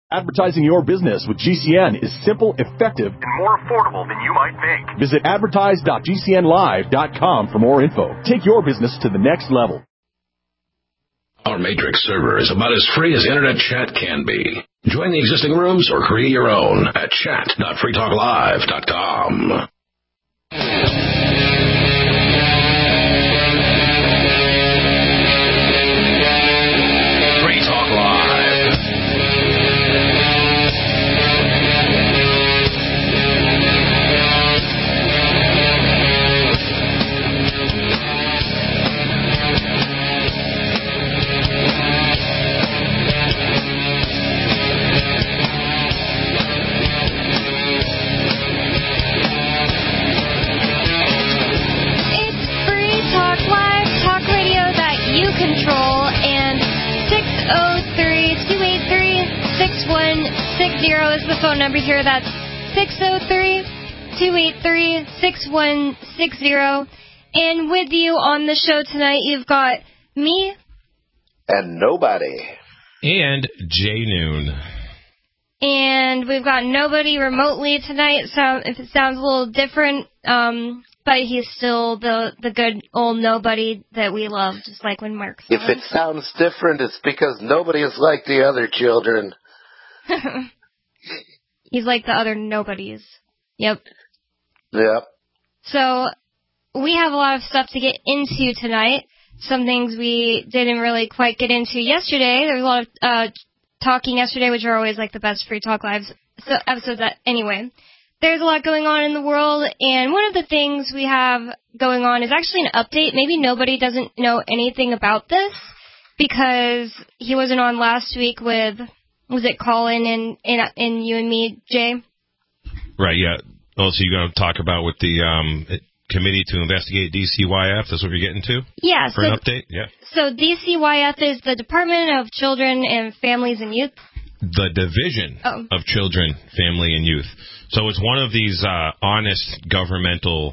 Advertising your business with GCN is simple, effective, and more affordable than you might think. Visit advertise.gcnlive.com for more info. Take your business to the next level. Our Matrix server is about as free as internet chat can be. Join the existing rooms or create your own at chat.freetalklive.com. Free Talk Live. Control, and 603-283-6160 is the phone number here. That's 603-283-6160. And with you on the show tonight, you've got me. And nobody. And Jay Noon. And we've got nobody remotely tonight, so if it sounds a little different, but he's still the good old nobody that we love, just like when Mark said. If it sounds different, it's because nobody is like the other children. He's like the other nobodies. Yep. Yep. So we have a lot of stuff to get into tonight. Some things we didn't really quite get into yesterday. There was a lot of talking yesterday, which are always like the best Free Talk Live episodes anyway. There's a lot going on in the world, and one of the things we have going on is actually an update. Maybe nobody doesn't know anything about this, because he wasn't on last week with, was it Colin and you and me, Jay? Right, yeah. Also, you're going to talk about with the committee to investigate DCYF. That's what you're getting to? Yeah. For an update? Yeah. So DCYF is the Department of Children and Families and Youth. The Division of Children, Family, and Youth. So it's one of these honest governmental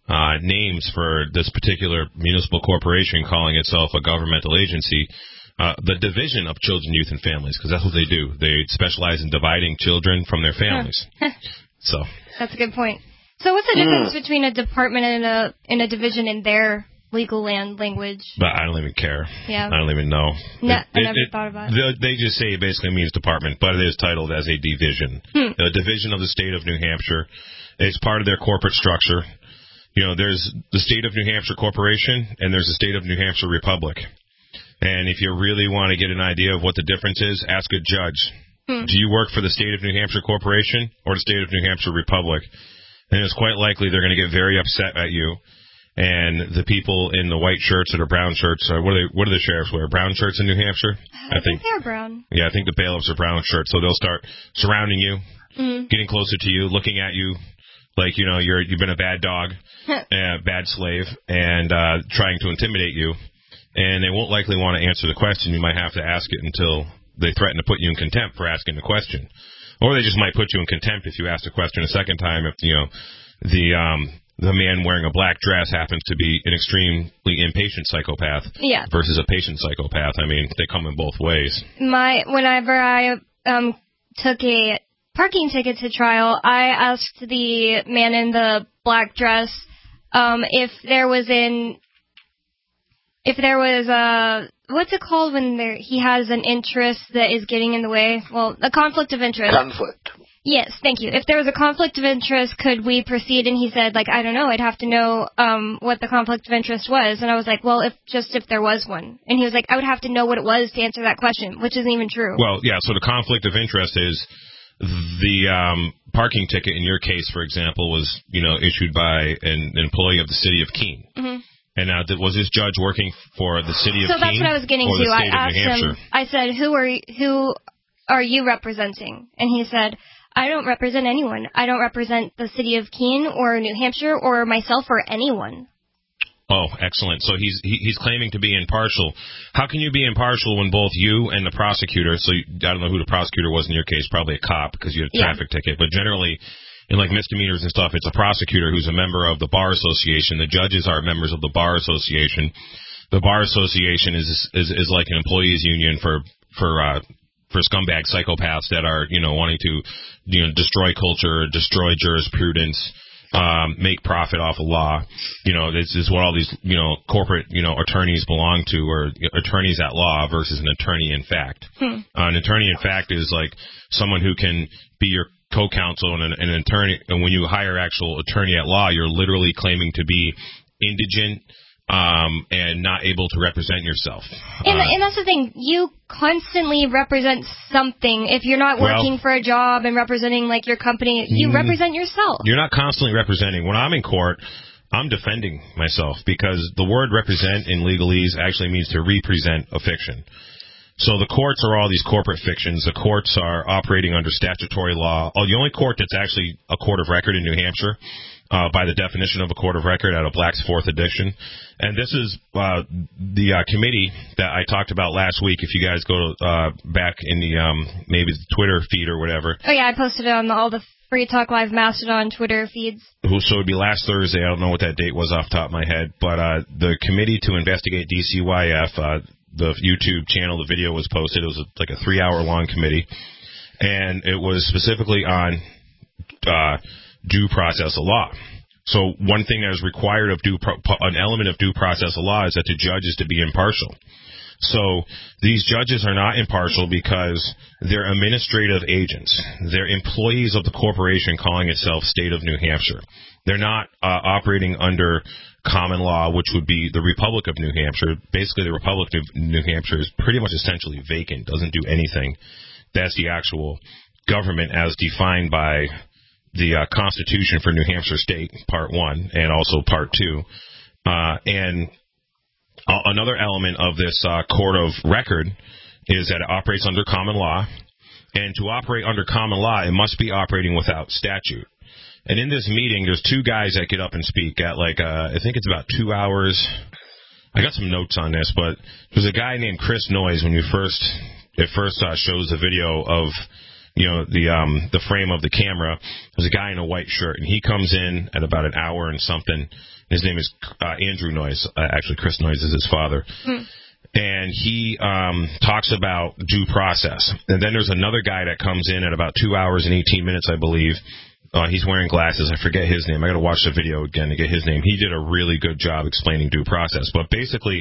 names for this particular municipal corporation calling itself a governmental agency. The Division of Children, Youth, and Families, because that's what they do. They specialize in dividing children from their families. So that's a good point. So what's the difference between a department and a division in their legal language? But I don't even care. Yeah. I don't even know. I never thought about it. They just say it basically means department, but it is titled as a division. The Division of the State of New Hampshire. It's part of their corporate structure. You know, there's the State of New Hampshire Corporation, and there's the State of New Hampshire Republic. And if you really want to get an idea of what the difference is, ask a judge. Do you work for the State of New Hampshire Corporation or the State of New Hampshire Republic? And it's quite likely they're going to get very upset at you. And the people in the white shirts or the brown shirts, what do the sheriffs wear? Brown shirts in New Hampshire? I think they're brown. Yeah, I think the bailiffs are brown shirts. So they'll start surrounding you, getting closer to you, looking at you like, you know, you've been a bad dog, bad slave, and trying to intimidate you. And they won't likely want to answer the question. You might have to ask it until they threaten to put you in contempt for asking the question. Or they just might put you in contempt if you ask the question a second time if, you know, the man wearing a black dress happens to be an extremely impatient psychopath versus a patient psychopath. I mean, they come in both ways. Whenever I took a parking ticket to trial, I asked the man in the black dress if there was what's it called when he has an interest that is getting in the way? Well, a conflict of interest. Conflict. Yes, thank you. If there was a conflict of interest, could we proceed? And he said, like, I don't know. I'd have to know what the conflict of interest was. And I was like, well, if there was one. And he was like, I would have to know what it was to answer that question, which isn't even true. Well, yeah, so the conflict of interest is the parking ticket in your case, for example, was, you know, issued by an employee of the city of Keene. Mm-hmm. And now, was this judge working for the city of Keene? So that's what I was getting to. I asked him, I said, who are you representing? And he said, I don't represent anyone. I don't represent the city of Keene or New Hampshire or myself or anyone. Oh, excellent. So he's claiming to be impartial. How can you be impartial when both you and the prosecutor, so I don't know who the prosecutor was in your case, probably a cop because you had a traffic ticket, but generally in like misdemeanors and stuff, it's a prosecutor who's a member of the Bar Association. The judges are members of the Bar Association. The Bar Association is like an employees union for for scumbag psychopaths that are, wanting to, destroy culture, destroy jurisprudence, make profit off of law. This is what all these, corporate, attorneys belong to, or attorneys at law versus an attorney in fact. An attorney in fact is like someone who can be your co-counsel and an attorney. And when you hire actual attorney at law, you're literally claiming to be indigent, and not able to represent yourself. And that's the thing. You constantly represent something. If you're not working for a job and representing, like, your company, you represent yourself. You're not constantly representing. When I'm in court, I'm defending myself, because the word represent in legalese actually means to represent a fiction. So the courts are all these corporate fictions. The courts are operating under statutory law. The only court that's actually a court of record in New Hampshire, by the definition of a court of record out of Black's 4th edition. And this is the committee that I talked about last week. If you guys go back in the maybe the Twitter feed or whatever. Oh, yeah, I posted it on all the Free Talk Live Mastodon Twitter feeds. So it would be last Thursday. I don't know what that date was off the top of my head. But the committee to investigate DCYF, the YouTube channel, the video was posted. It was like a 3-hour-long committee. And it was specifically on due process of law. So one thing that is required of an element of due process of law is that the judge is to be impartial. So these judges are not impartial because they're administrative agents. They're employees of the corporation calling itself State of New Hampshire. They're not operating under common law, which would be the Republic of New Hampshire. Basically, the Republic of New Hampshire is pretty much essentially vacant, doesn't do anything. That's the actual government as defined by the Constitution for New Hampshire State, Part 1, and also Part 2. And another element of this court of record is that it operates under common law. And to operate under common law, it must be operating without statute. And in this meeting, there's 2 guys that get up and speak at I think it's about 2 hours. I got some notes on this, but there's a guy named Chris Noyes when it first shows the video of the frame of the camera. There's a guy in a white shirt, and he comes in at about an hour and something. His name is Andrew Noyes. Actually, Chris Noyes is his father. And he talks about due process. And then there's another guy that comes in at about 2 hours and 18 minutes, I believe. He's wearing glasses. I forget his name. I got to watch the video again to get his name. He did a really good job explaining due process. But basically,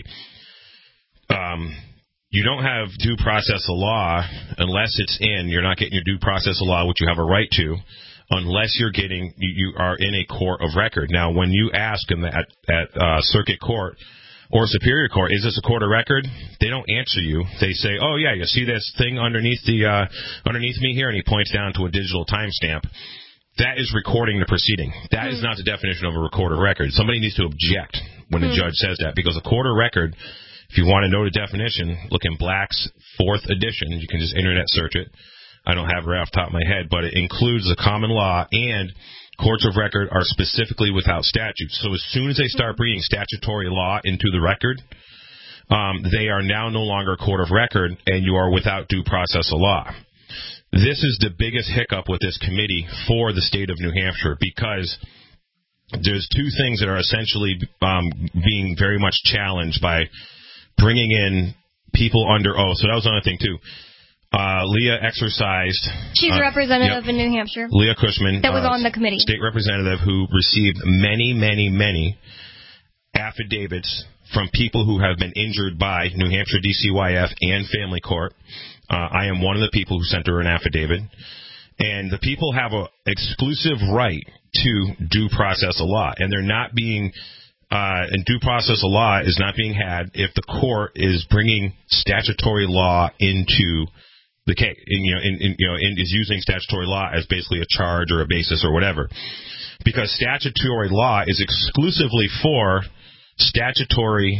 you don't have due process of law unless you're not getting your due process of law, which you have a right to, unless you are in a court of record. Now, when you ask them at circuit court or superior court, is this a court of record? They don't answer you. They say, oh yeah, you see this thing underneath me here, and he points down to a digital timestamp. That is recording the proceeding. That is not the definition of a record of record. Somebody needs to object when the judge says that, because a court of record, if you want to know the definition, look in Black's 4th edition. You can just internet search it. I don't have it right off the top of my head, but it includes the common law, and courts of record are specifically without statute. So as soon as they start bringing statutory law into the record, they are now no longer a court of record, and you are without due process of law. This is the biggest hiccup with this committee for the state of New Hampshire, because there's 2 things that are essentially being very much challenged by bringing in people under oath. So that was another thing, too. Leah exercised. She's a representative in New Hampshire. Leah Cushman. That was on the committee. State representative who received many, many, many affidavits from people who have been injured by New Hampshire DCYF and family court. I am one of the people who sent her an affidavit. And the people have an exclusive right to due process of law. And they're not being... and due process of law is not being had if the court is bringing statutory law into the case, is using statutory law as basically a charge or a basis or whatever. Because statutory law is exclusively for statutory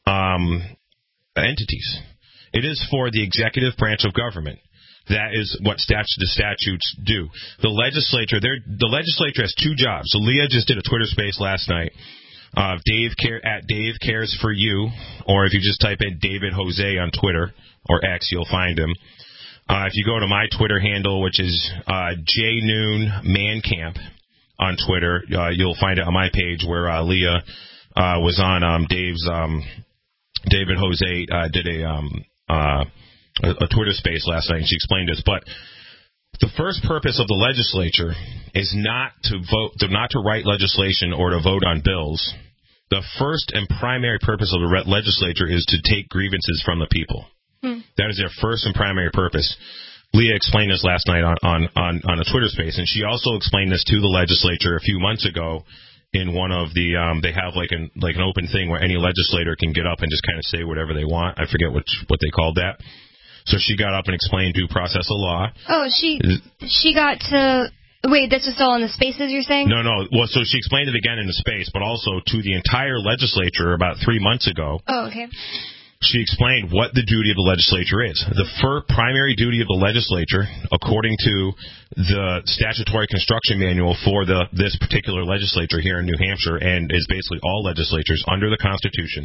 entities. It is for the executive branch of government. That is what the statutes do. The legislature has 2 jobs. So Leah just did a Twitter space last night. Dave Cares for You, or if you just type in David Jose on Twitter or X, you'll find him. If you go to my Twitter handle, which is JNoonManCamp on Twitter, you'll find it on my page where Leah was on David Jose did a a Twitter space last night, and she explained this. But the first purpose of the legislature is not to write legislation or to vote on bills. The first and primary purpose of the legislature is to take grievances from the people. That is their first and primary purpose. Leah explained this last night on a Twitter space, and she also explained this to the legislature a few months ago in one of the they have like an open thing where any legislator can get up and just kind of say whatever they want. I forget what they called that. So she got up and explained due process of law. Oh, she got to... Wait, this is still on the spaces, you're saying? No. Well, so she explained it again in the space, but also to the entire legislature about 3 months ago. Oh, okay. She explained what the duty of the legislature is. The primary duty of the legislature, according to the statutory construction manual for this particular legislature here in New Hampshire, and is basically all legislatures under the Constitution,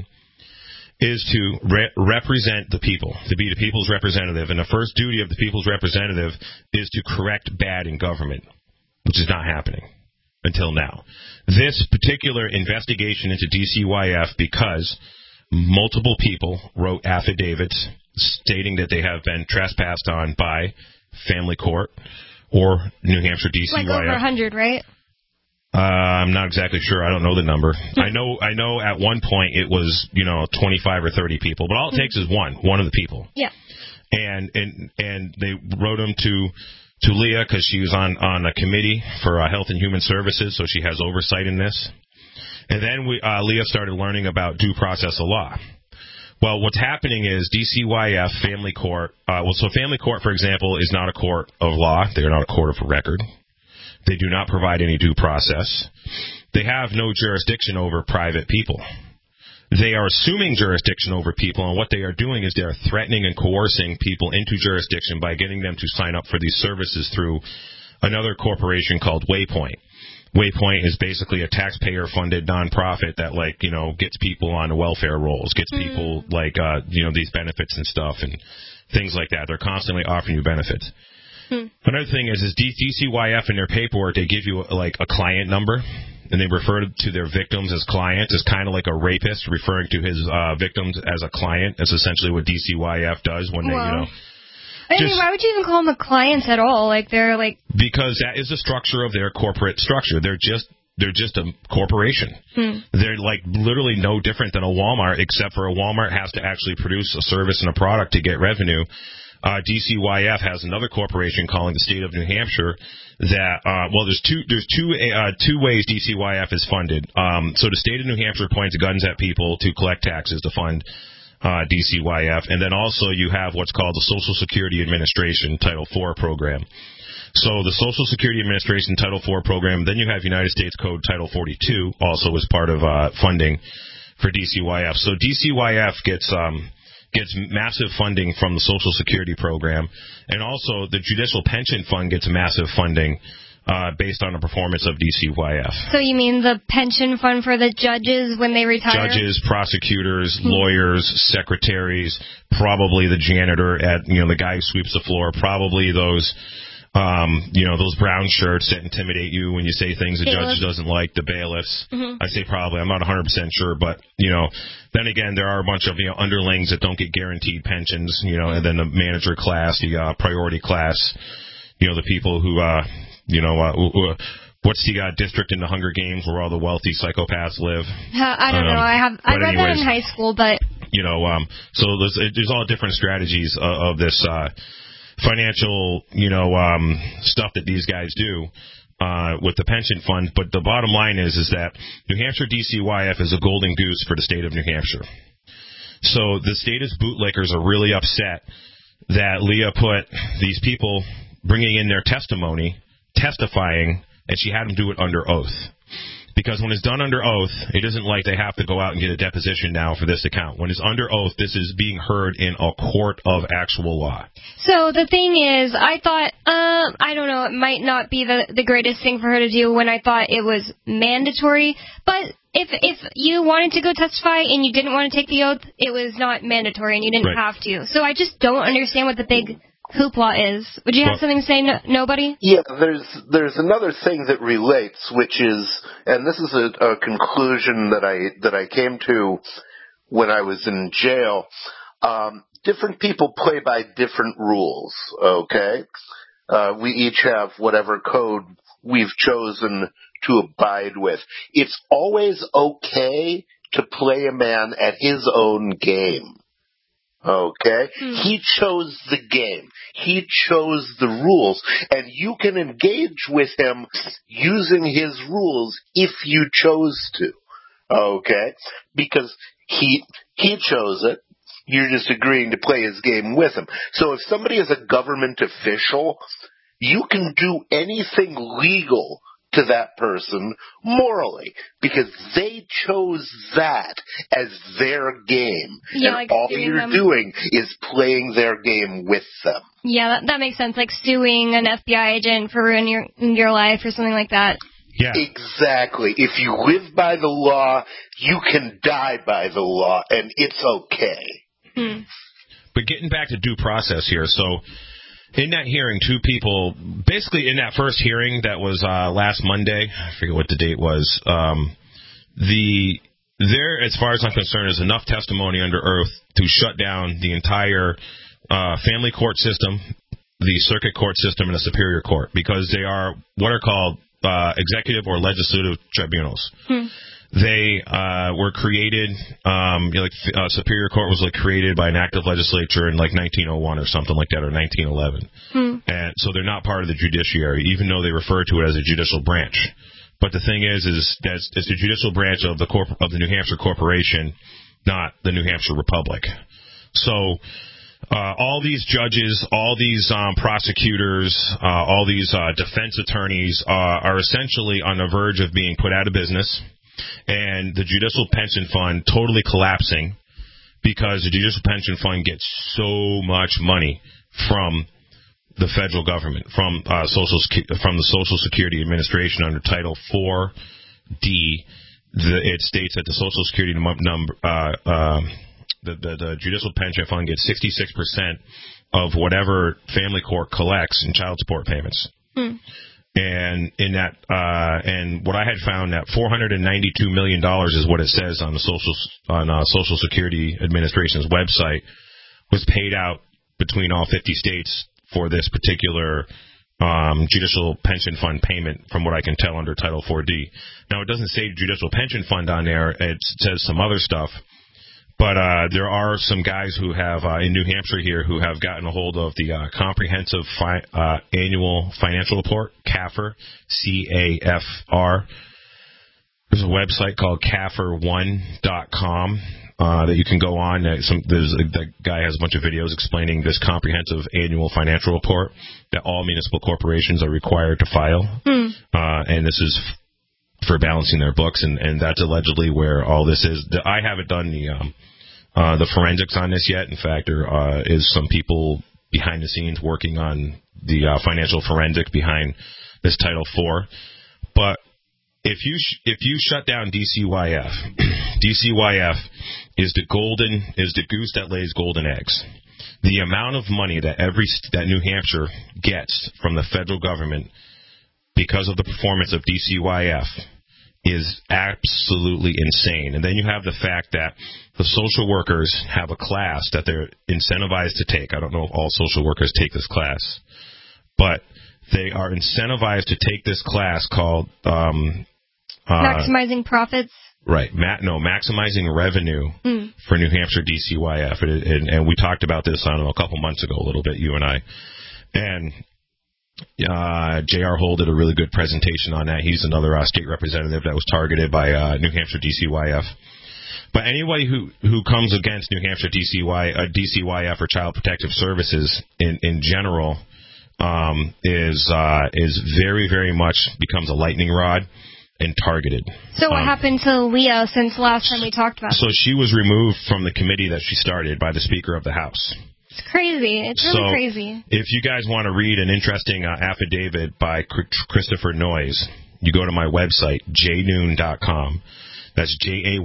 is to represent the people, to be the people's representative. And the first duty of the people's representative is to correct bad in government, which is not happening until now. This particular investigation into DCYF, because multiple people wrote affidavits stating that they have been trespassed on by family court or New Hampshire DCYF. Like over 100, right? I'm not exactly sure. I don't know the number. I know at one point it was, 25 or 30 people, but all it takes is one of the people. Yeah. And they wrote them to Leah because she was on a committee for Health and Human Services, so she has oversight in this. And then Leah started learning about due process of law. Well, what's happening is DCYF, family court. So family court, for example, is not a court of law. They are not a court of record. They do not provide any due process. They have no jurisdiction over private people. They are assuming jurisdiction over people, and what they are doing is they are threatening and coercing people into jurisdiction by getting them to sign up for these services through another corporation called Waypoint. Waypoint is basically a taxpayer-funded nonprofit that, gets people on the welfare rolls, gets people, these benefits and stuff and things like that. They're constantly offering you benefits. Another thing is DCYF in their paperwork, they give you, a client number, and they refer to their victims as clients. It's kind of like a rapist referring to his victims as a client. That's essentially what DCYF does when they, why would you even call them clients at all? Because that is the structure of their corporate structure. They're just a corporation. They're literally no different than a Walmart, except for a Walmart has to actually produce a service and a product to get revenue. DCYF has another corporation calling the state of New Hampshire that there's two ways DCYF is funded. So the state of New Hampshire points guns at people to collect taxes to fund DCYF, and then also you have what's called the Social Security Administration Title IV program. So the Social Security Administration Title IV program, then you have United States Code Title 42 also as part of funding for DCYF. So DCYF gets massive funding from the Social Security program, and also the Judicial Pension Fund gets massive funding based on the performance of DCYF. So you mean the pension fund for the judges when they retire? Judges, prosecutors, lawyers, secretaries, probably the janitor at, the guy who sweeps the floor, probably those brown shirts that intimidate you when you say things the judge doesn't like, the bailiffs. I say probably, I'm not 100% sure, but, then again, there are a bunch of, underlings that don't get guaranteed pensions, and then the manager class, the priority class, the people who, what's the district in the Hunger Games where all the wealthy psychopaths live? I don't know. I read that in high school, but so there's all different strategies of this financial, stuff that these guys do with the pension fund. But the bottom line is that New Hampshire DCYF is a golden goose for the state of New Hampshire. So the status bootlickers are really upset that Leah put these people bringing in their testifying, and she had them do it under oath. Because when it's done under oath, it isn't like they have to go out and get a deposition now for this to count. When it's under oath, this is being heard in a court of actual law. So the thing is, I thought, I don't know, it might not be the greatest thing for her to do when I thought it was mandatory. But if you wanted to go testify and you didn't want to take the oath, it was not mandatory and you didn't have to. So I just don't understand what the big hoopla is. Would you have something to say, nobody? Yeah, there's another thing that relates, which is, and this is a conclusion that I came to when I was in jail. different people play by different rules, okay? We each have whatever code we've chosen to abide with. It's always okay to play a man at his own game, okay? He chose the game. He chose the rules, and you can engage with him using his rules if you chose to, okay? Because he chose it. You're just agreeing to play his game with him. So if somebody is a government official, you can do anything legal to that person morally because they chose that as their game. Yeah, and all you're doing is playing their game with them. Yeah, that makes sense. Like suing an FBI agent for ruining your life or something like that. Yeah. Exactly. If you live by the law, you can die by the law, and it's okay. But getting back to due process here, so in that hearing, two people, basically in that first hearing that was last Monday, I forget what the date was, there, as far as I'm concerned, is enough testimony under oath to shut down the entire family court system, the circuit court system, and the superior court, because they are what are called executive or legislative tribunals. They were created, Superior Court was created by an act of legislature in 1901 or something like that, or 1911. And so they're not part of the judiciary, even though they refer to it as a judicial branch. But the thing is that it's the judicial branch of the New Hampshire Corporation, not the New Hampshire Republic. So all these judges, all these prosecutors, all these defense attorneys are essentially on the verge of being put out of business. And the Judicial Pension Fund totally collapsing because the Judicial Pension Fund gets so much money from the federal government, from the Social Security Administration under Title 4D. It states that the Social Security the Judicial Pension Fund gets 66% of whatever family court collects in child support payments. And in that, and what I had found that $492 million is what it says on the Social Security Administration's website was paid out between all 50 states for this particular Judicial Pension Fund payment, from what I can tell under Title 4D. Now, it doesn't say Judicial Pension Fund on there; it says some other stuff. But there are some guys who have, in New Hampshire here, who have gotten a hold of the Comprehensive Annual Financial Report, CAFR, C-A-F-R. There's a website called CAFR1.com that you can go on. The guy has a bunch of videos explaining this Comprehensive Annual Financial Report that all municipal corporations are required to file. And this is for balancing their books, and that's allegedly where all this is. I haven't done the forensics on this yet. In fact, there is some people behind the scenes working on the financial forensic behind this Title IV. But if you shut down DCYF, DCYF is the goose that lays golden eggs. The amount of money that New Hampshire gets from the federal government because of the performance of DCYF is absolutely insane. And then you have the fact that the social workers have a class that they're incentivized to take. I don't know if all social workers take this class, but they are incentivized to take this class called maximizing profits. Right. Maximizing revenue for New Hampshire DCYF. And we talked about this, I don't know, a couple months ago a little bit, you and I. And J.R. Hull did a really good presentation on that. He's another state representative that was targeted by New Hampshire DCYF. But anybody who comes against New Hampshire DCYF or Child Protective Services in general is very, very much becomes a lightning rod and targeted. So what happened to Leah since last time we talked about So she was removed from the committee that she started by the Speaker of the House. It's crazy. It's really crazy. If you guys want to read an interesting affidavit by Christopher Noyes, you go to my website, jaynoon.com. That's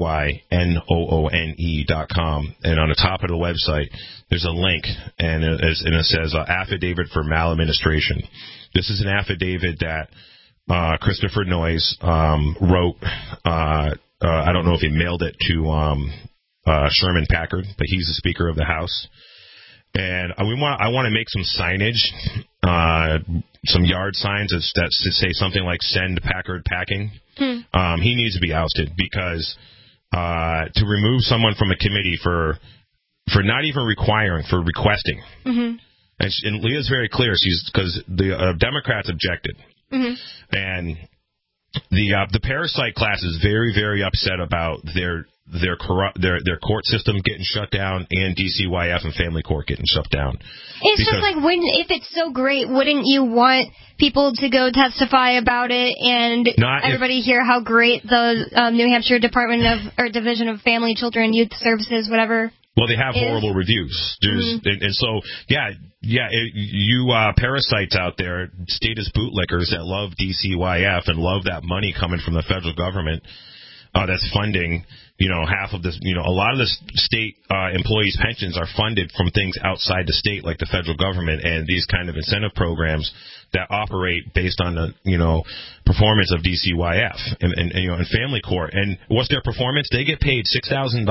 JAYNOONE.com. And on the top of the website, there's a link, and it says affidavit for maladministration. This is an affidavit that Christopher Noyes wrote. I don't know if he mailed it to Sherman Packard, but he's the Speaker of the House. And I want to make some signage, some yard signs that say something like "Send Packard Packing." He needs to be ousted because to remove someone from a committee for not even requesting. And Leah's very clear. Because the Democrats objected, and the parasite class is very, very upset about their court system getting shut down and DCYF and family court getting shut down. It's just like, if it's so great, wouldn't you want people to go testify about it and everybody hear how great the New Hampshire Division of Family, Children, and Youth Services, whatever. Well, they have horrible reviews. And so, you parasites out there, status bootlickers that love DCYF and love that money coming from the federal government that's funding, half of this, a lot of the state employees' pensions are funded from things outside the state, like the federal government, and these kind of incentive programs that operate based on the, performance of DCYF and family court. And what's their performance? They get paid $6,000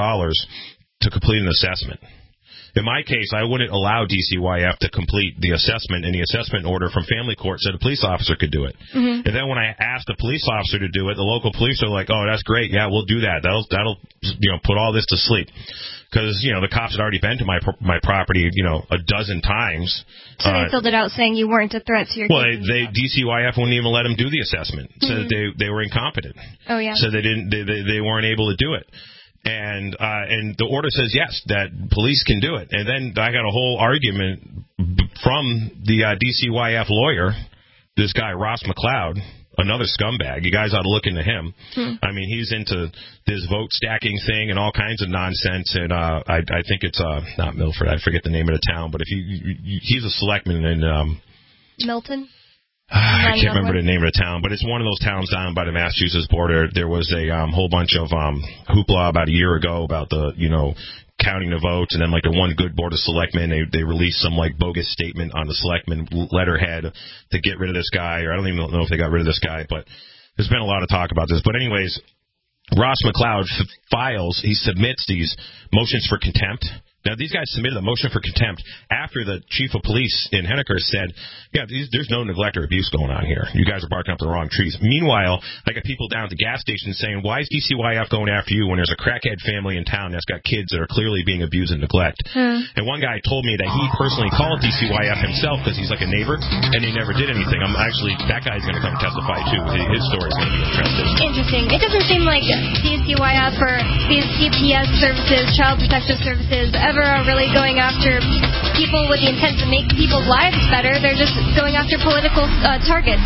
to complete an assessment. In my case, I wouldn't allow DCYF to complete the assessment, and the assessment order from family court said a police officer could do it. And then when I asked a police officer to do it, the local police are like, "Oh, that's great. Yeah, we'll do that. That'll put all this to sleep." Because, the cops had already been to my property, a dozen times. So they filled it out saying you weren't a threat to your kids. Well, DCYF wouldn't even let them do the assessment. Said they were incompetent. Oh, yeah. So they weren't able to do it. And the order says, yes, that police can do it. And then I got a whole argument from the DCYF lawyer, this guy, Ross McLeod, another scumbag. You guys ought to look into him. I mean, he's into this vote stacking thing and all kinds of nonsense. And I think it's not Milford. I forget the name of the town. But he's a selectman in Milton? I can't remember the name of the town, but it's one of those towns down by the Massachusetts border. There was a whole bunch of hoopla about a year ago about the, counting the votes, and then like the one good board of selectmen, they released some like bogus statement on the selectmen letterhead to get rid of this guy, or I don't even know if they got rid of this guy, but there's been a lot of talk about this. But anyways, Ross McLeod he submits these motions for contempt. Now, these guys submitted a motion for contempt after the chief of police in Henniker said, there's no neglect or abuse going on here. You guys are barking up the wrong trees. Meanwhile, I got people down at the gas station saying, why is DCYF going after you when there's a crackhead family in town that's got kids that are clearly being abused and neglected? And one guy told me that he personally called DCYF himself because he's like a neighbor, and he never did anything. That guy's going to come testify, too. His story's going to be interesting. It doesn't seem like DCYF or these CPS services, Child Protective Services, ever are really going after people with the intent to make people's lives better. They're just going after political targets.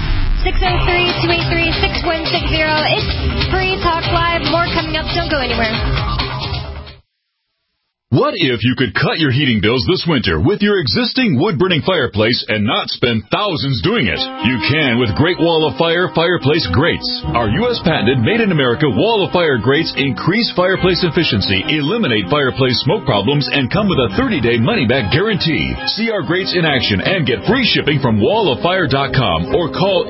603-283-6160. It's Free Talk Live. More coming up. Don't go anywhere. What if you could cut your heating bills this winter with your existing wood-burning fireplace and not spend thousands doing it? You can with Great Wall of Fire fireplace grates. Our U.S. patented made-in-America Wall of Fire grates increase fireplace efficiency, eliminate fireplace smoke problems, and come with a 30-day money-back guarantee. See our grates in action and get free shipping from walloffire.com or call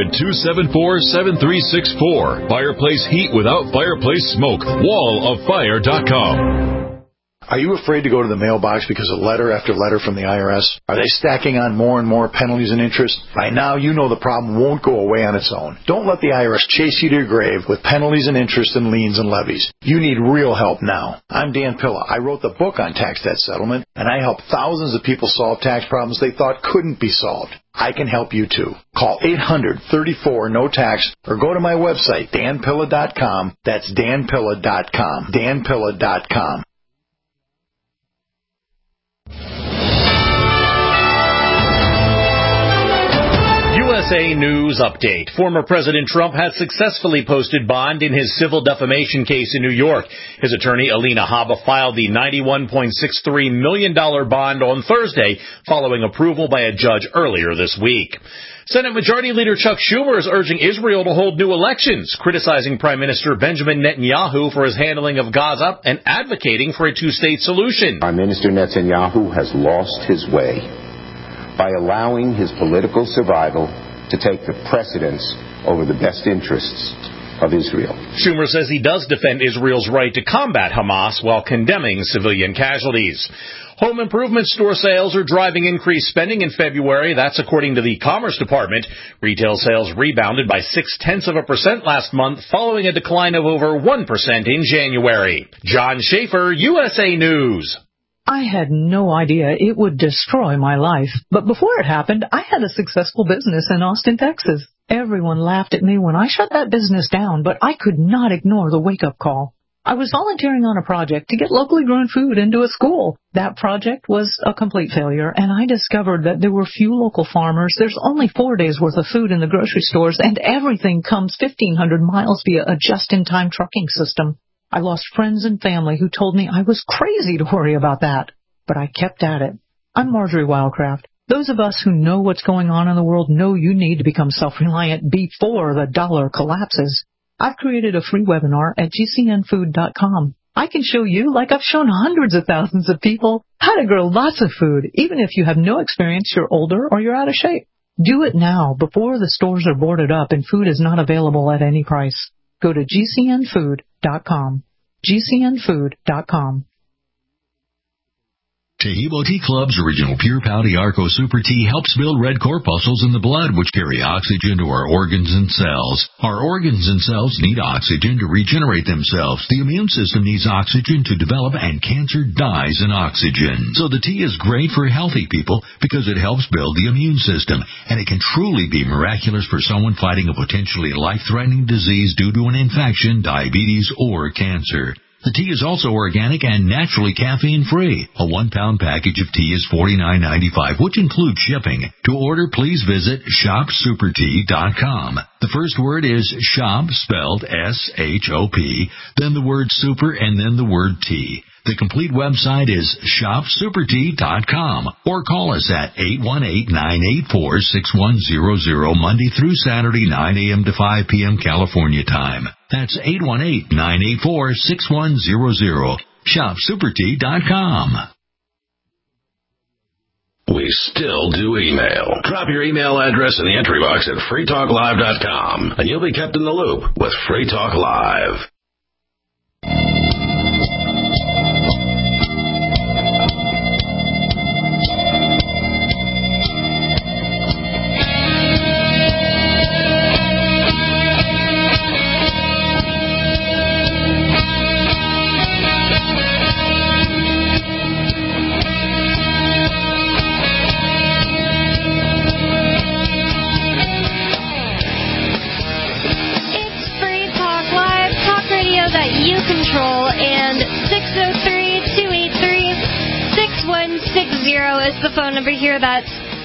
800-274-7364. Fireplace heat without fireplace smoke. walloffire.com. Are you afraid to go to the mailbox because of letter after letter from the IRS? Are they stacking on more and more penalties and interest? By now, you know the problem won't go away on its own. Don't let the IRS chase you to your grave with penalties and interest and liens and levies. You need real help now. I'm Dan Pilla. I wrote the book on tax debt settlement, and I help thousands of people solve tax problems they thought couldn't be solved. I can help you too. Call 800-34-NO-TAX or go to my website, danpilla.com. That's danpilla.com. danpilla.com. USA News Update. Former President Trump has successfully posted bond in his civil defamation case in New York. His attorney, Alina Habba, filed the $91.63 million bond on Thursday, following approval by a judge earlier this week. Senate Majority Leader Chuck Schumer is urging Israel to hold new elections, criticizing Prime Minister Benjamin Netanyahu for his handling of Gaza and advocating for a two-state solution. Prime Minister Netanyahu has lost his way by allowing his political survival to take the precedence over the best interests of Israel. Schumer says he does defend Israel's right to combat Hamas while condemning civilian casualties. Home improvement store sales are driving increased spending in February. That's according to the Commerce Department. Retail sales rebounded by 0.6% last month, following a decline of over 1% in January. John Schaefer, USA News. I had no idea it would destroy my life. But before it happened, I had a successful business in Austin, Texas. Everyone laughed at me when I shut that business down, but I could not ignore the wake-up call. I was volunteering on a project to get locally grown food into a school. That project was a complete failure, and I discovered that there were few local farmers. There's only 4 days' worth of food in the grocery stores, and everything comes 1,500 miles via a just-in-time trucking system. I lost friends and family who told me I was crazy to worry about that. But I kept at it. I'm Marjorie Wildcraft. Those of us who know what's going on in the world know you need to become self-reliant before the dollar collapses. I've created a free webinar at gcnfood.com. I can show you, like I've shown hundreds of thousands of people, how to grow lots of food, even if you have no experience, you're older, or you're out of shape. Do it now, before the stores are boarded up and food is not available at any price. Go to gcnfood.com. gcnfood.com. Tahibo Tea Club's original Pure Pouty Arco Super Tea helps build red corpuscles in the blood, which carry oxygen to our organs and cells. Our organs and cells need oxygen to regenerate themselves. The immune system needs oxygen to develop, and cancer dies in oxygen. So the tea is great for healthy people because it helps build the immune system, and it can truly be miraculous for someone fighting a potentially life-threatening disease due to an infection, diabetes, or cancer. The tea is also organic and naturally caffeine-free. A 1-pound package of tea is $49.95, which includes shipping. To order, please visit shopsupertea.com. The first word is shop, spelled S-H-O-P, then the word super, and then the word tea. The complete website is shopsupertea.com, or call us at 818-984-6100 Monday through Saturday, 9 a.m. to 5 p.m. California time. That's 818-984-6100. Shopsupertea.com. We still do email. Drop your email address in the entry box at freetalklive.com, and you'll be kept in the loop with Free Talk Live. And 603-283-6160 is the phone number here. That's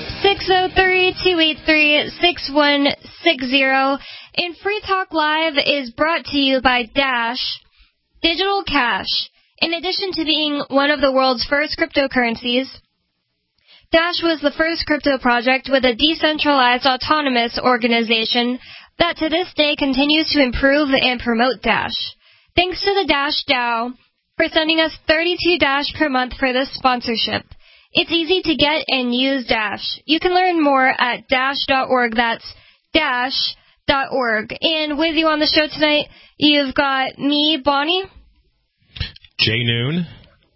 603-283-6160. And Free Talk Live is brought to you by Dash Digital Cash. In addition to being one of the world's first cryptocurrencies, Dash was the first crypto project with a decentralized autonomous organization that to this day continues to improve and promote Dash. Thanks to the Dash DAO for sending us 32 Dash per month for this sponsorship. It's easy to get and use Dash. You can learn more at dash.org. That's dash.org. And with you on the show tonight, you've got me, Bonnie. Jay Noon.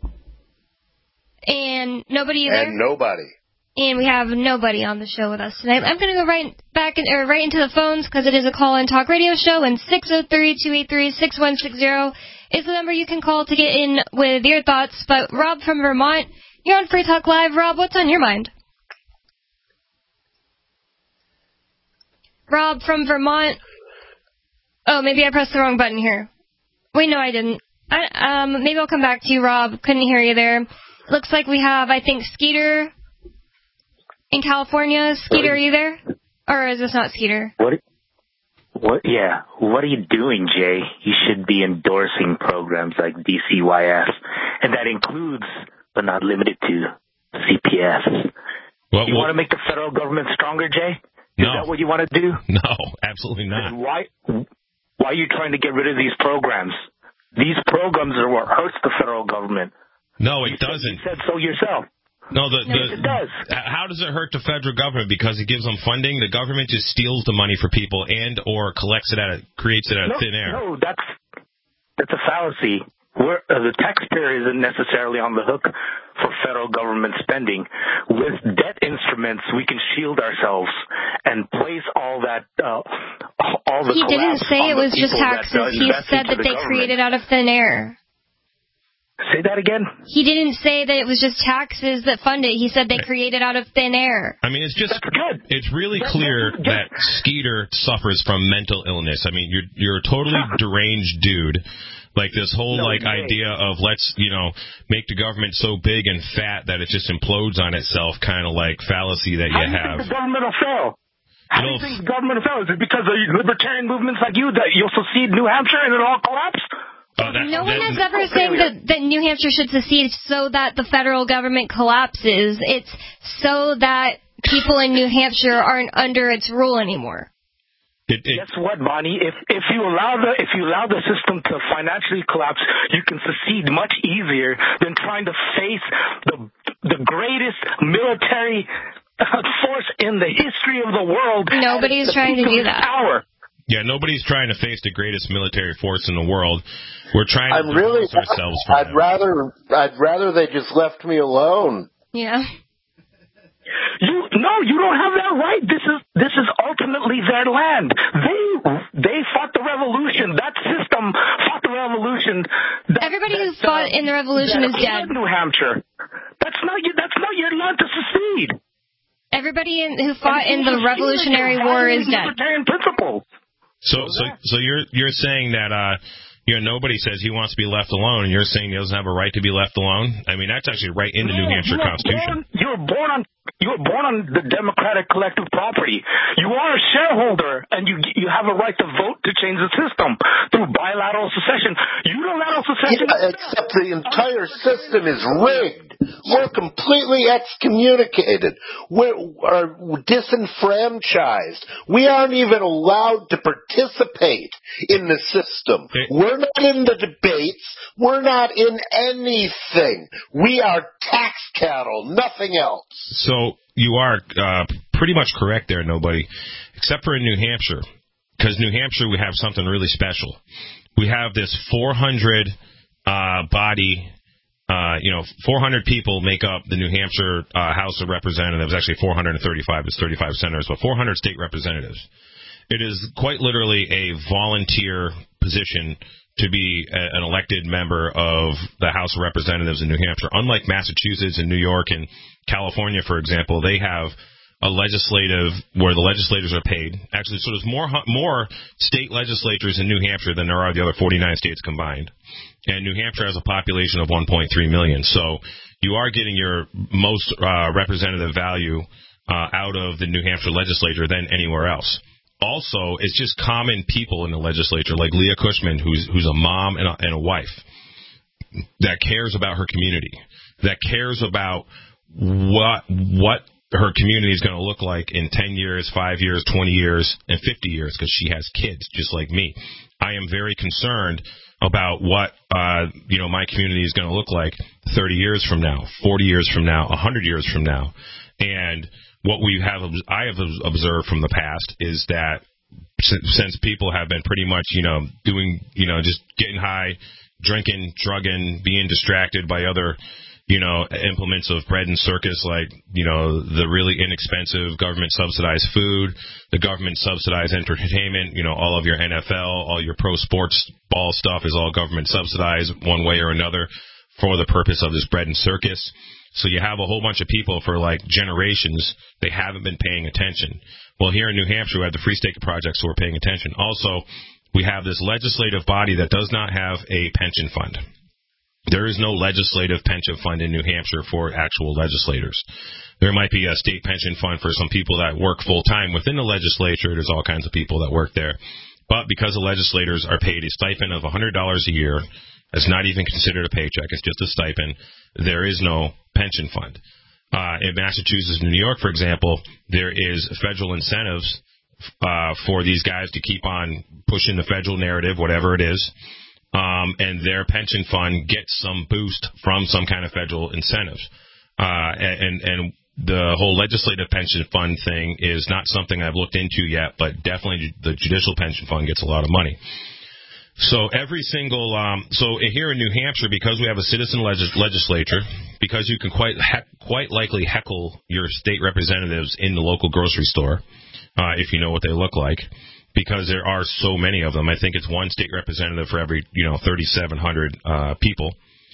And nobody there? And nobody. And we have nobody on the show with us tonight. I'm going to go right into the phones because it is a call-in talk radio show, and 603-283-6160 is the number you can call to get in with your thoughts. But Rob from Vermont, you're on Free Talk Live. Rob, what's on your mind? Rob from Vermont. Oh, maybe I pressed the wrong button here. Wait, no, I didn't. Maybe I'll come back to you, Rob. Couldn't hear you there. Looks like we have, I think, Skeeter in California. Skeeter, are you there? Or is this not Skeeter? Yeah. What are you doing, Jay? You should be endorsing programs like DCYS, and that includes, but not limited to, CPS. You want to make the federal government stronger, Jay? Is that what you want to do? No, absolutely not. And why are you trying to get rid of these programs? These programs are what hurts the federal government. No, it doesn't. You said so yourself. No, yes, it does. How does it hurt the federal government? Because it gives them funding. The government just steals the money for people and or collects it creates it out of thin air. No, that's a fallacy. The taxpayer isn't necessarily on the hook for federal government spending. With debt instruments, we can shield ourselves and place all that, all the. He didn't say it was just taxes. He said that they created out of thin air. Say that again? He didn't say that it was just taxes that fund it. He said they created out of thin air. I mean, it's just good. It's really clear that Skeeter suffers from mental illness. I mean, you're a totally deranged dude. Like this whole idea of let's make the government so big and fat that it just implodes on itself, kind of like fallacy that you have. How do you think the government will fail? How do you think the government will fail? Is it because of libertarian movements like you that you'll secede New Hampshire and it'll all collapse? No one has ever said that New Hampshire should secede so that the federal government collapses. It's so that people in New Hampshire aren't under its rule anymore. Guess what, Bonnie? If you allow the system to financially collapse, you can secede much easier than trying to face the greatest military force in the history of the world. Nobody's trying to do that. Power. Yeah, nobody's trying to face the greatest military force in the world. We're trying to divorce ourselves from them. I'd rather they just left me alone. Yeah. You don't have that right. This is ultimately their land. They fought the revolution. That system fought the revolution. Everybody who fought in the revolution is dead. New Hampshire. That's not your land to secede. Everybody who fought in the Revolutionary War is dead. Libertarian principles. So you're saying that nobody says he wants to be left alone, and you're saying he doesn't have a right to be left alone? I mean, that's actually right in the New Hampshire Constitution. You were born on the democratic collective property. You are a shareholder, and you have a right to vote to change the system through bilateral secession. Unilateral secession. Yeah, except the entire system is rigged. We're completely excommunicated. We're disenfranchised. We aren't even allowed to participate in the system. We're not in the debates. We're not in anything. We are tax cattle, nothing else. So you are pretty much correct there, nobody, except for in New Hampshire. Because New Hampshire, we have something really special. We have this 400 body. 400 people make up the New Hampshire House of Representatives. Actually, 435. It's 35 senators, but 400 state representatives. It is quite literally a volunteer position to be an elected member of the House of Representatives in New Hampshire. Unlike Massachusetts and New York and California, for example, they have a legislative where the legislators are paid. Actually, so there's more state legislatures in New Hampshire than there are the other 49 states combined. And New Hampshire has a population of 1.3 million. So you are getting your most representative value out of the New Hampshire legislature than anywhere else. Also, it's just common people in the legislature, like Leah Cushman, who's a mom and a wife, that cares about her community, that cares about what her community is going to look like in 10 years, 5 years, 20 years, and 50 years, because she has kids just like me. I am very concerned about what my community is going to look like 30 years from now, 40 years from now, 100 years from now. And what I have observed from the past is that since people have been pretty much, doing, just getting high, drinking, drugging, being distracted by other, implements of bread and circus, like, the really inexpensive government-subsidized food, the government-subsidized entertainment, all of your NFL, all your pro sports ball stuff is all government-subsidized one way or another for the purpose of this bread and circus. So you have a whole bunch of people for, like, generations, they haven't been paying attention. Well, here in New Hampshire, we have the Free State Projects who are paying attention. Also, we have this legislative body that does not have a pension fund. There is no legislative pension fund in New Hampshire for actual legislators. There might be a state pension fund for some people that work full-time within the legislature. There's all kinds of people that work there. But because the legislators are paid a stipend of $100 a year, it's not even considered a paycheck. It's just a stipend. There is no pension fund. In Massachusetts and New York, for example, there is federal incentives for these guys to keep on pushing the federal narrative, whatever it is. And their pension fund gets some boost from some kind of federal incentives. And the whole legislative pension fund thing is not something I've looked into yet, but definitely the judicial pension fund gets a lot of money. So every single, so here in New Hampshire, because we have a citizen legislature, because you can quite likely heckle your state representatives in the local grocery store, if you know what they look like, because there are so many of them. I think it's one state representative for every 3,700 people,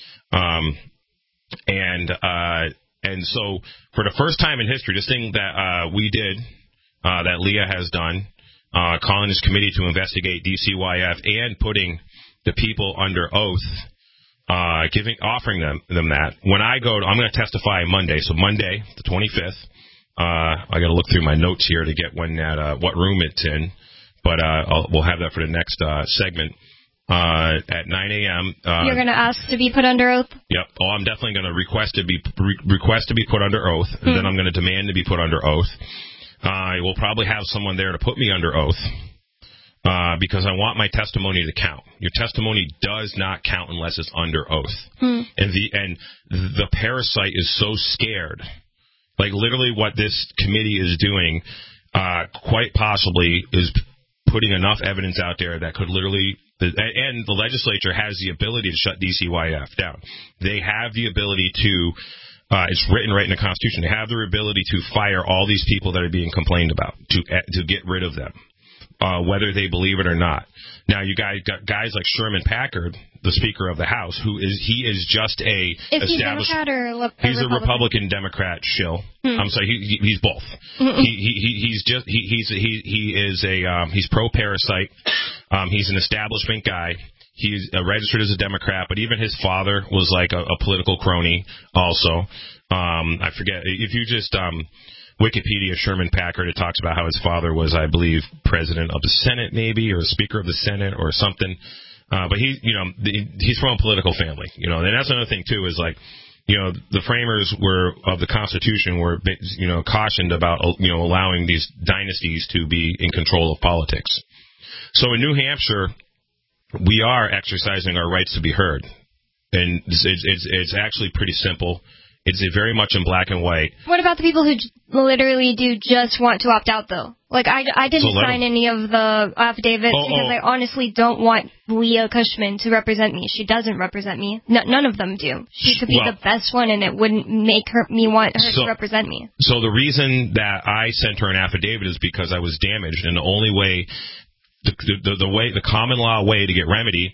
and so for the first time in history, this thing that we did, that Leah has done. Calling this committee to investigate DCYF and putting the people under oath, offering them that. When I go, I'm going to testify Monday. So Monday, the 25th. I got to look through my notes here to get when that, what room it's in. But we'll have that for the next segment at 9 a.m. You're going to ask to be put under oath? Yep. Oh, I'm definitely going to request to be put under oath, and then I'm going to demand to be put under oath. I will probably have someone there to put me under oath because I want my testimony to count. Your testimony does not count unless it's under oath. And the parasite is so scared. Like literally what this committee is doing quite possibly is putting enough evidence out there that could literally, and the legislature has the ability to shut DCYF down. They have the ability to, it's written right in the Constitution. They have their ability to fire all these people that are being complained about, to get rid of them, whether they believe it or not. Now, you guys got guys like Sherman Packard, the Speaker of the House, he is just a established. He's a Republican Democrat shill. I'm sorry, he's both. He's pro-parasite. He's an establishment guy. He's registered as a Democrat, but even his father was like a political crony also. I forget. If you just Wikipedia Sherman Packard, it talks about how his father was, I believe, president of the Senate maybe, or Speaker of the Senate or something. But he's from a political family, and that's another thing, too, is like, the framers of the Constitution were, cautioned about, allowing these dynasties to be in control of politics. So in New Hampshire, we are exercising our rights to be heard, and it's actually pretty simple. It's very much in black and white. What about the people who literally do just want to opt out, though? Like, I didn't sign any of the affidavits because I honestly don't want Leah Cushman to represent me. She doesn't represent me. None of them do. She could be the best one, and it wouldn't make me want her to represent me. So the reason that I sent her an affidavit is because I was damaged, and the only way, the common law way to get remedy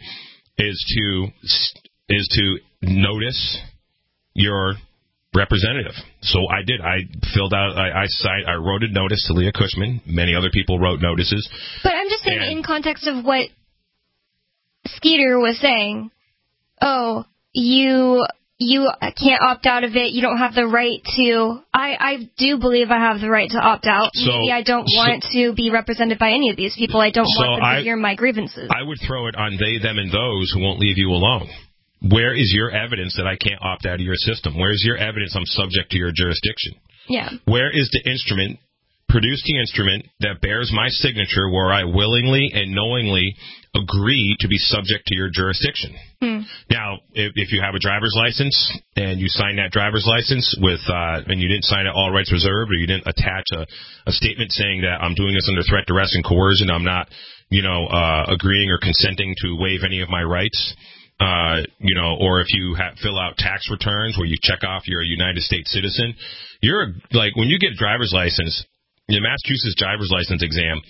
is to notice your representative. So I did. I filled out. I wrote a notice to Leah Cushman. Many other people wrote notices. But I'm just saying, in context of what Skeeter was saying. Oh, you can't opt out of it. You don't have the right to. I do believe I have the right to opt out. Maybe I don't want to be represented by any of these people. I don't want them to hear my grievances. I would throw it on they, them, and those who won't leave you alone. Where is your evidence that I can't opt out of your system? Where is your evidence I'm subject to your jurisdiction? Yeah. Where is the instrument, produce the instrument that bears my signature where I willingly and knowingly agree to be subject to your jurisdiction? Now, if you have a driver's license and you sign that driver's license with, and you didn't sign it all rights reserved, or you didn't attach a statement saying that I'm doing this under threat, duress, and coercion, I'm not, agreeing or consenting to waive any of my rights. Or if you fill out tax returns where you check off you're a United States citizen, you're like, when you get a driver's license, the Massachusetts driver's license exam,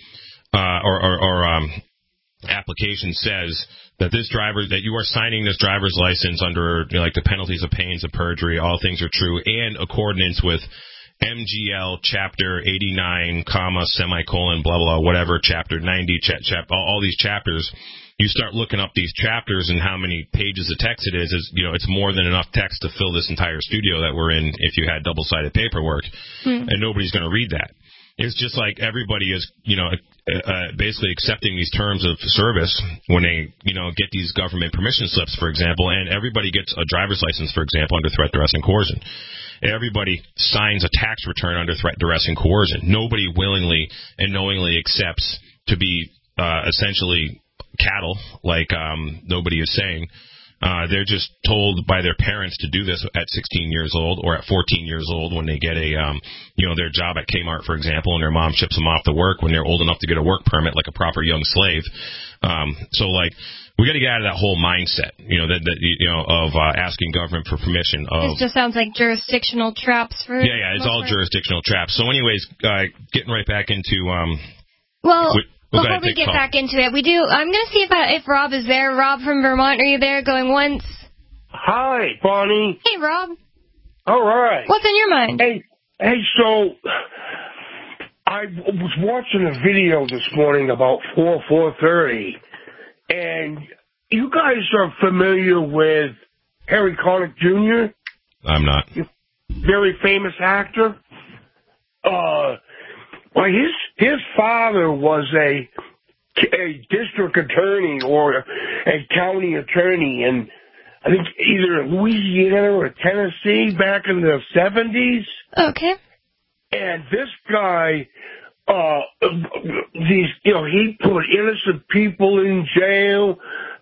application says that that you are signing this driver's license under, like, the penalties of pains of perjury, all things are true, and accordance with MGL chapter 89, semicolon, blah, blah, whatever, chapter 90, all these chapters. You start looking up these chapters and how many pages of text it is, it's more than enough text to fill this entire studio that we're in if you had double-sided paperwork, and nobody's going to read that. It's just like everybody is, basically accepting these terms of service when they, get these government permission slips, for example, and everybody gets a driver's license, for example, under threat, duress, and coercion. Everybody signs a tax return under threat, duress, and coercion. Nobody willingly and knowingly accepts to be essentially cattle, like nobody is saying, They're just told by their parents to do this at 16 years old or at 14 years old when they get their job at Kmart, for example, and their mom ships them off to work when they're old enough to get a work permit like a proper young slave. We got to get out of that whole mindset, of asking government for permission. This just sounds like jurisdictional traps for. Yeah, it's all jurisdictional traps. So, anyways, getting right back into. Before we get back into it, I'm going to see if Rob is there. Rob from Vermont, are you there? Going once. Hi, Bonnie. Hey, Rob. All right. What's in your mind? Hey, so I was watching a video this morning about 4:30. And you guys are familiar with Harry Connick Jr.? I'm not. Very famous actor. His father was a district attorney or a county attorney in, I think, either Louisiana or Tennessee back in the 70s. Okay. And this guy... he put innocent people in jail.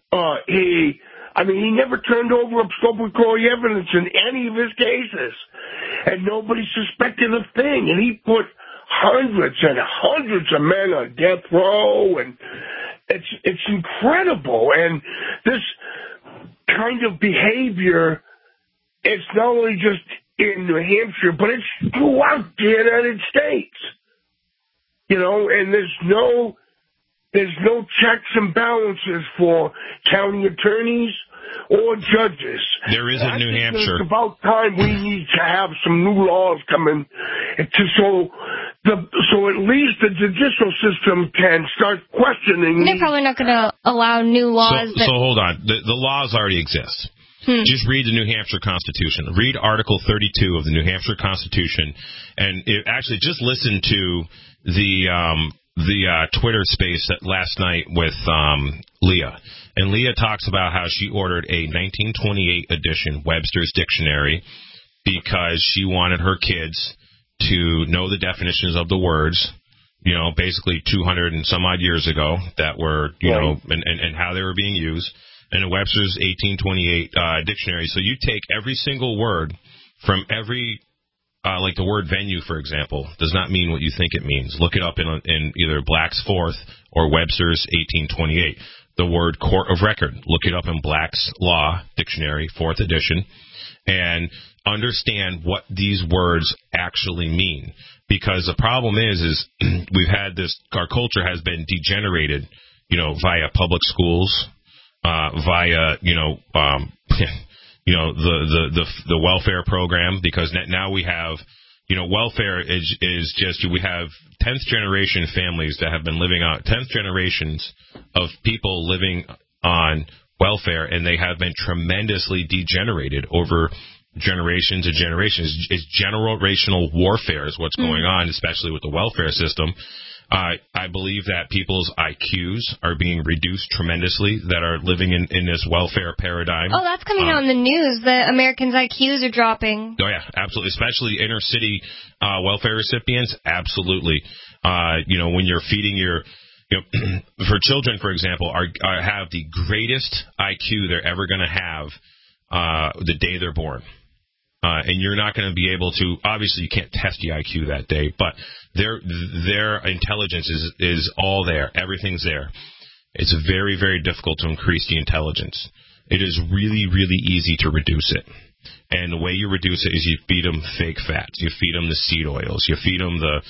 He never turned over exculpatory evidence in any of his cases, and nobody suspected a thing. And he put hundreds and hundreds of men on death row, and it's incredible. And this kind of behavior, it's not only just in New Hampshire, but it's throughout the United States. And there's no checks and balances for county attorneys or judges. There is in New Hampshire. It's about time we need to have some new laws come in, so at least the judicial system can start questioning. They're probably not going to allow new laws. So hold on. The laws already exist. Just read the New Hampshire Constitution. Read Article 32 of the New Hampshire Constitution, and actually just listen to the Twitter space last night with Leah. And Leah talks about how she ordered a 1928 edition Webster's Dictionary because she wanted her kids to know the definitions of the words, basically 200 and some odd years ago that were, and how they were being used. And a Webster's 1828 dictionary. So you take every single word from every, like the word venue, for example, does not mean what you think it means. Look it up in either Black's Fourth or Webster's 1828. The word court of record, look it up in Black's Law Dictionary, 4th edition, and understand what these words actually mean. Because the problem is we've had this, our culture has been degenerated, via public schools, via the welfare program, because now we have welfare is just, we have 10th generation families that have been living on 10th generations of people living on welfare, and they have been tremendously degenerated over generations and generations. It's generational warfare is what's going on, especially with the welfare system. I believe that people's IQs are being reduced tremendously that are living in this welfare paradigm. Oh, that's coming out in the news. The Americans' IQs are dropping. Oh, yeah, absolutely. Especially inner city welfare recipients, absolutely. When you're feeding for children, for example, have the greatest IQ they're ever going to have the day they're born. And you're not going to be able to, obviously you can't test the IQ that day, but their intelligence is all there. Everything's there. It's very, very difficult to increase the intelligence. It is really, really easy to reduce it. And the way you reduce it is you feed them fake fats. You feed them the seed oils. You feed them the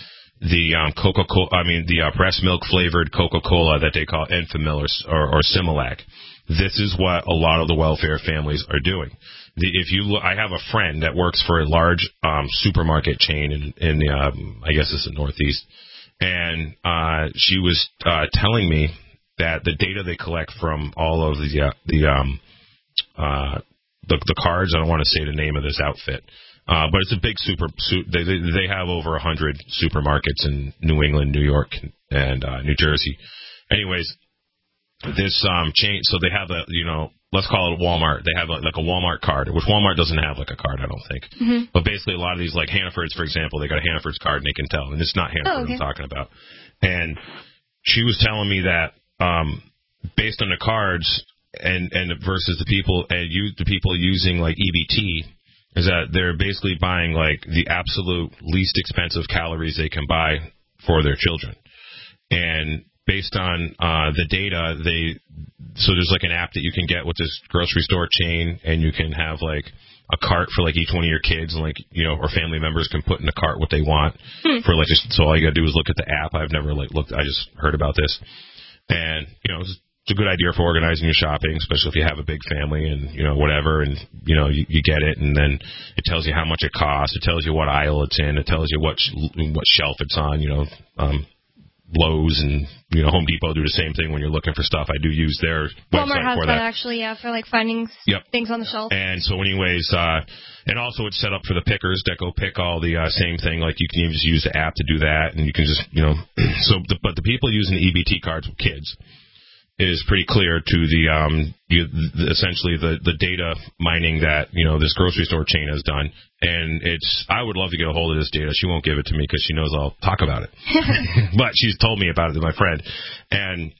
breast milk flavored Coca-Cola that they call Enfamil or Similac. This is what a lot of the welfare families are doing. I have a friend that works for a large supermarket chain in I guess it's the Northeast, and she was telling me that the data they collect from all of the cards. I don't want to say the name of this outfit, but it's a big they have over 100 supermarkets in New England, New York, and New Jersey. Anyways, this chain, so they have let's call it Walmart. They have like a Walmart card, which Walmart doesn't have like a card, I don't think. Mm-hmm. But basically, a lot of these, like Hannaford's, for example, they got a Hannaford's card and they can tell, and it's not Hannaford I'm talking about. And she was telling me that based on the cards, versus the people using like EBT, is that they're basically buying like the absolute least expensive calories they can buy for their children. And based on the data, so there's like an app that you can get with this grocery store chain, and you can have like a cart for like each one of your kids, and like, you know, or family members can put in the cart what they want for like, so all you gotta do is look at the app. I've never like looked, I just heard about this, and you know, it's a good idea for organizing your shopping, especially if you have a big family and, you know, whatever, and you know, you get it, and then it tells you how much it costs, it tells you what aisle it's in, it tells you what shelf it's on, you know. Lowe's and, you know, Home Depot do the same thing when you're looking for stuff. I do use their website has for that actually, for like finding things on the shelf. And so anyways, and also it's set up for the pickers that go pick all the same thing. Like you can even just use the app to do that, and you can just, you know, but the people using the EBT cards with kids is pretty clear to essentially the data mining that, you know, this grocery store chain has done. And I would love to get a hold of this data. She won't give it to me because she knows I'll talk about it. But she's told me about it to my friend. And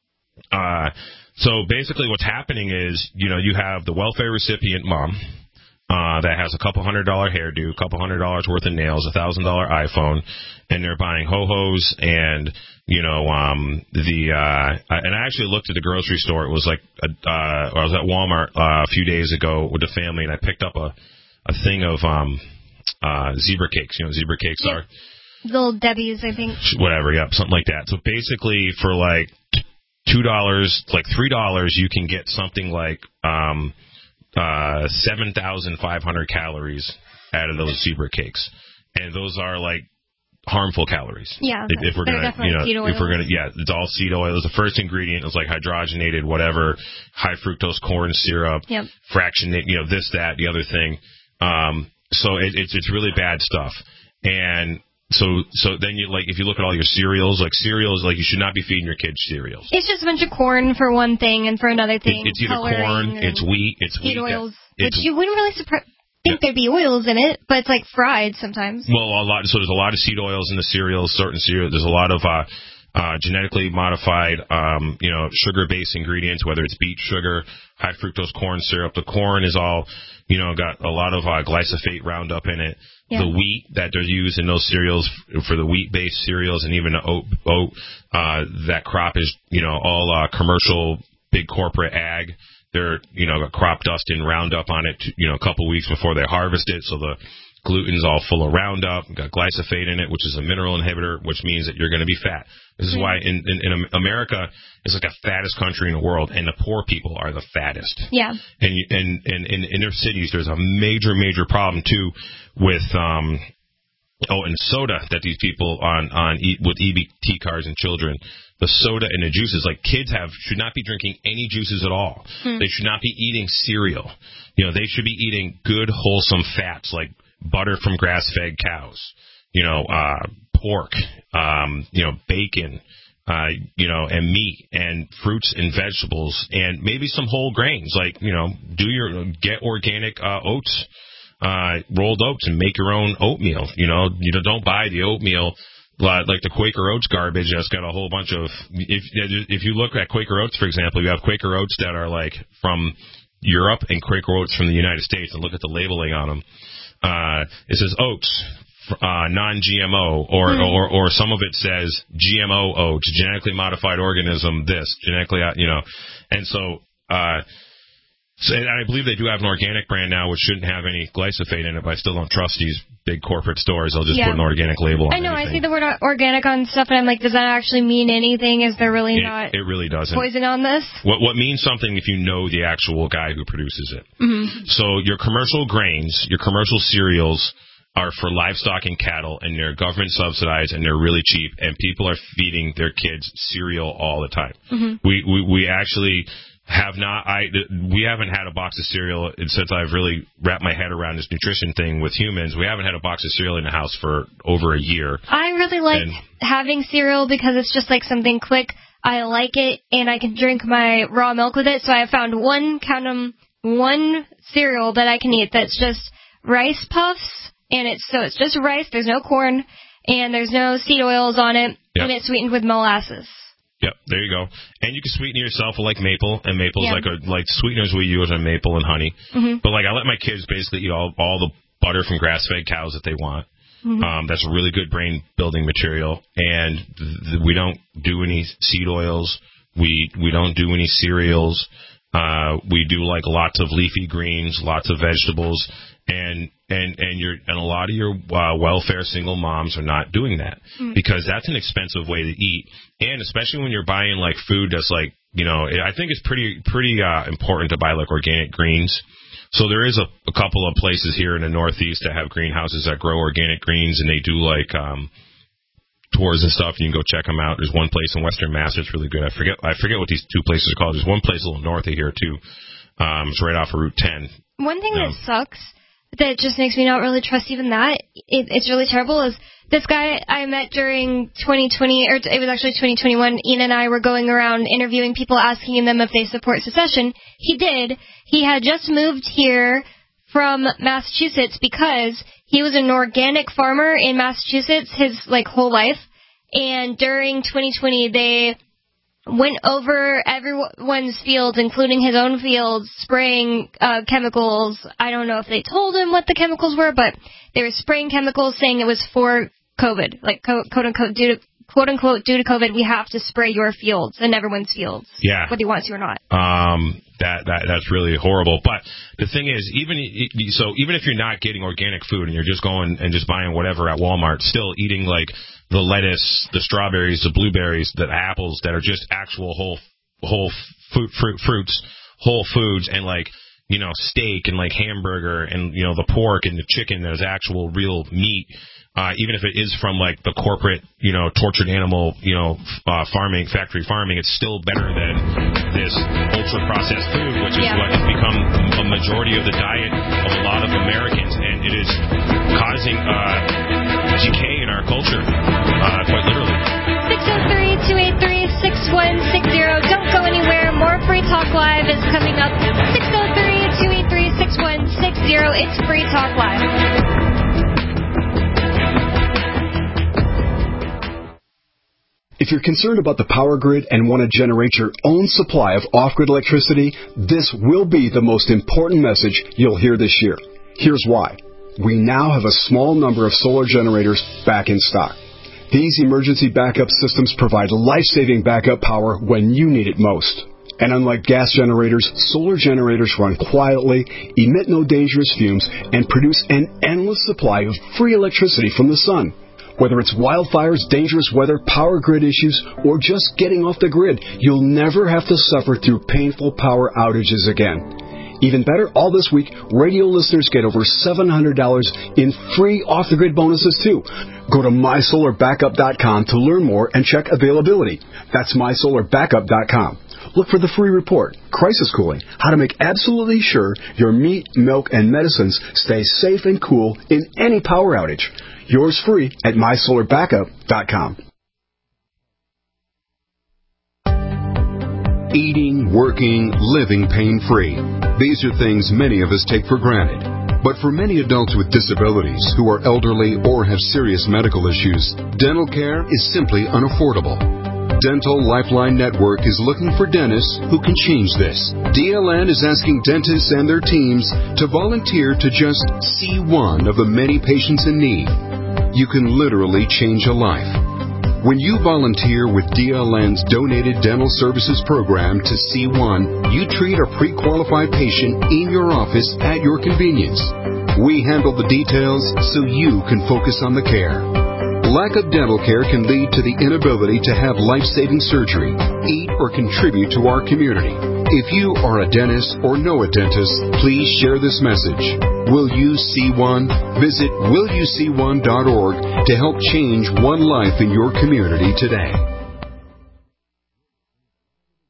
so basically what's happening is, you know, you have the welfare recipient mom that has a couple $100 hairdo, a couple $100 worth of nails, $1,000 iPhone, and they're buying ho-hos and, you know, and I actually looked at the grocery store. It was like, I was at Walmart a few days ago with the family, and I picked up a thing of zebra cakes. You know what zebra cakes are? Little Debbie's, I think. Whatever, yeah, something like that. So basically for like $2, like $3, you can get something like 7,500 calories out of those zebra cakes. And those are like harmful calories. Yeah. If we're gonna, you know, it's all seed oil. The first ingredient is like hydrogenated, whatever, high fructose corn syrup, fractionate, you know, this, that, the other thing. So it's really bad stuff. And so then you, like, if you look at all your cereals, like you should not be feeding your kids cereals. It's just a bunch of corn for one thing, and for another thing, it's either corn, it's wheat, seed oils, which you wouldn't really think there'd be oils in it, but it's like fried sometimes. Well, so there's a lot of seed oils in the cereals, certain cereals. There's a lot of genetically modified, you know, sugar-based ingredients, whether it's beet sugar, high fructose corn syrup. The corn is all, you know, got a lot of glyphosate Roundup in it. Yeah. The wheat that they're used in those cereals, for the wheat-based cereals, and even the oat, that crop is, you know, all commercial, big corporate ag. They're, you know, got crop dust and Roundup on it, you know, a couple weeks before they harvest it, so the gluten's all full of Roundup, got glyphosate in it, which is a mineral inhibitor, which means that you're going to be fat. This is why in America is like the fattest country in the world, and the poor people are the fattest. Yeah. And in inner cities, there's a major problem too with and soda that these people with EBT cards and children. The soda and the juices, like kids should not be drinking any juices at all. They should not be eating cereal. You know, they should be eating good, wholesome fats like butter from grass-fed cows, you know, pork, you know, bacon, you know, and meat and fruits and vegetables, and maybe some whole grains. Like, you know, get organic oats, rolled oats, and make your own oatmeal. You know, don't buy the oatmeal like the Quaker Oats garbage that's got a whole bunch of. If you look at Quaker Oats, for example, you have Quaker Oats that are like from Europe and Quaker Oats from the United States, and look at the labeling on them. It says oats, non-GMO, or some of it says GMO oats, genetically modified organism, this, genetically, you know. And so, and I believe they do have an organic brand now, which shouldn't have any glyphosate in it, but I still don't trust these big corporate stores. They'll just put an organic label on it. I know, anything. I see the word organic on stuff, and I'm like, does that actually mean anything? Is there really not it really doesn't. Poison on this? What means something if you know the actual guy who produces it. Mm-hmm. So your commercial grains, your commercial cereals are for livestock and cattle, and they're government subsidized, and they're really cheap, and people are feeding their kids cereal all the time. Mm-hmm. We actually we haven't had a box of cereal since I've really wrapped my head around this nutrition thing with humans. We haven't had a box of cereal in the house for over a year. I really like having cereal because it's just like something quick. I like it, and I can drink my raw milk with it. So I found one cereal that I can eat that's just Rice Puffs, and it's just rice. There's no corn, and there's no seed oils on it, and it's sweetened with molasses. Yep, there you go. And you can sweeten yourself with like maple, and maple's like sweeteners we use are maple and honey. Mm-hmm. But like I let my kids basically eat all the butter from grass-fed cows that they want. Mm-hmm. That's a really good brain building material, and we don't do any seed oils. We don't do any cereals. We do like lots of leafy greens, lots of vegetables, and a lot of your welfare single moms are not doing that because that's an expensive way to eat, and especially when you're buying like food that's like, you know, I think it's pretty important to buy like organic greens. So there is a couple of places here in the Northeast that have greenhouses that grow organic greens, and they do like tours and stuff. You can go check them out. There's one place in Western Mass that's really good. I forget what these two places are called. There's one place a little north of here too. It's right off of Route 10. One thing that sucks, that just makes me not really trust even that, it's really terrible, is this guy I met during 2020, or it was actually 2021, Ian and I were going around interviewing people, asking them if they support secession. He did. He had just moved here from Massachusetts because he was an organic farmer in Massachusetts his like whole life, and during 2020 they went over everyone's fields, including his own fields, spraying chemicals. I don't know if they told him what the chemicals were, but they were spraying chemicals saying it was for COVID, like quote unquote due to COVID, we have to spray your fields and everyone's fields, whether he wants to or not. That's really horrible. But the thing is, even if you're not getting organic food and you're just going and just buying whatever at Walmart, still eating like the lettuce, the strawberries, the blueberries, the apples that are just actual whole fruits, whole foods, and like, you know, steak and like hamburger and, you know, the pork and the chicken that is actual real meat. Even if it is from like the corporate, you know, tortured animal, you know, factory farming, it's still better than this ultra processed food, which is what has become a majority of the diet of a lot of Americans, and it is causing decay in our culture, quite literally. 603-283-6160. Don't go anywhere. More Free Talk Live is coming up. 603-283-6160. It's Free Talk Live. If you're concerned about the power grid and want to generate your own supply of off-grid electricity, this will be the most important message you'll hear this year. Here's why. We now have a small number of solar generators back in stock. These emergency backup systems provide life-saving backup power when you need it most. And unlike gas generators, solar generators run quietly, emit no dangerous fumes, and produce an endless supply of free electricity from the sun. Whether it's wildfires, dangerous weather, power grid issues, or just getting off the grid, you'll never have to suffer through painful power outages again. Even better, all this week, radio listeners get over $700 in free off-the-grid bonuses, too. Go to MySolarBackup.com to learn more and check availability. That's MySolarBackup.com. Look for the free report, Crisis Cooling, how to make absolutely sure your meat, milk, and medicines stay safe and cool in any power outage. Yours free at MySolarBackup.com. Eating, working, living pain-free. These are things many of us take for granted. But for many adults with disabilities who are elderly or have serious medical issues, dental care is simply unaffordable. Dental Lifeline Network is looking for dentists who can change this. DLN is asking dentists and their teams to volunteer to just see one of the many patients in need. You can literally change a life. When you volunteer with DLN's Donated Dental Services Program to C1, you treat a pre-qualified patient in your office at your convenience. We handle the details so you can focus on the care. Lack of dental care can lead to the inability to have life-saving surgery, eat, or contribute to our community. If you are a dentist or know a dentist, please share this message. Will you see one? Visit willyouseeone.org to help change one life in your community today.